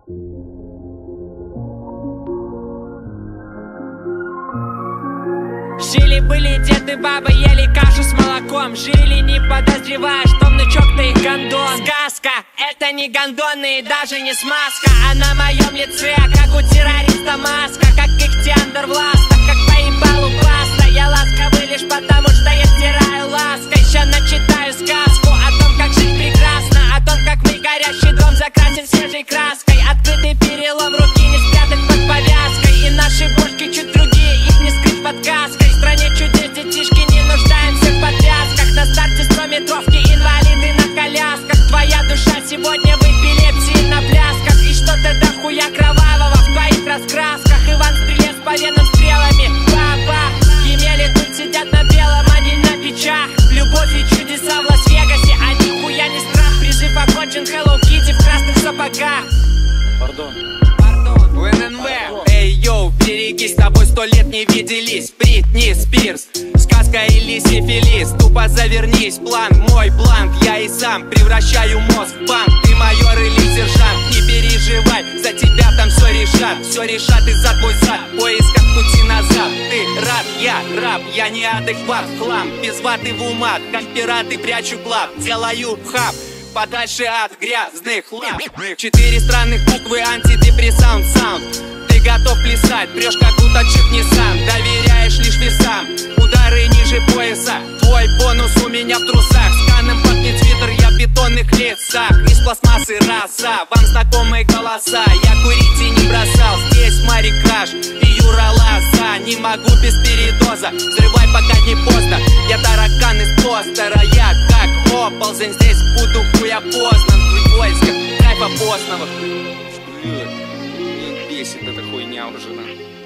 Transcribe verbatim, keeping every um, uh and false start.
Жили-были дед и баба, ели кашу с молоком. Жили, не подозревая, что внучок-то их гондон. Сказка, это не гондоны и даже не смазка, а на моем лице, как у террориста маска. Как Ихтиандр в ластах, как по ебалу паста. Я ласковый лишь потому, что я стираю лаской. Еще начитаю сказку о том, как жить прекрасно, о том, как мы горящий дом закрасим свежей краской. Открытый перелом, руки не спрятать под повязкой. И наши бошки чуть другие, их не скрыть под каской. В стране чудес, детишки, не нуждаемся в подвязках. На старте стометровки, инвалиды на колясках. Твоя душа сегодня в эпилепсии на плясках. И что-то дохуя кровавого в твоих раскрасках. Иван Стрелец по венам стрелами, баба. Емели тут сидят на белом, а не на печах. Любовь и чудеса в Лас-Вегасе, а нихуя не страх. Призыв окончен, Hello Kitty в красных сапогах. Пардон. В эн эн вэ. Эй, йоу, берегись, с тобой сто лет не виделись. Бритни Спирс, сказка или сифилис. Тупо завернись, план, мой бланк. Я и сам превращаю мозг в банк. Ты майор или сержант, не переживай, за тебя там все решат. Все решат и за твой зад, в поисках пути назад. Ты рад, я раб, я неадекват, хлам. Без ваты в умат, как пираты прячу клад. Делаю хаб, подальше от грязных лап. Четыре странных буквы, антидепрессант саунд. Ты готов плясать, прешь как уточек Ниссан. Доверяешь лишь весам, удары ниже пояса. Твой бонус у меня в трусах. Сканом пахнет твиттер, я в бетонных лицах. Из пластмассы роса, вам знакомые голоса. Я курить и не бросал, здесь Мари Краш и Юра Лоза. Не могу без передоза, взрывай пока не поздно. Я таракан из постера, я как оползень. Здесь буду хуя познан, в поисках кайфа постного. Бесит эта хуйня уже, да.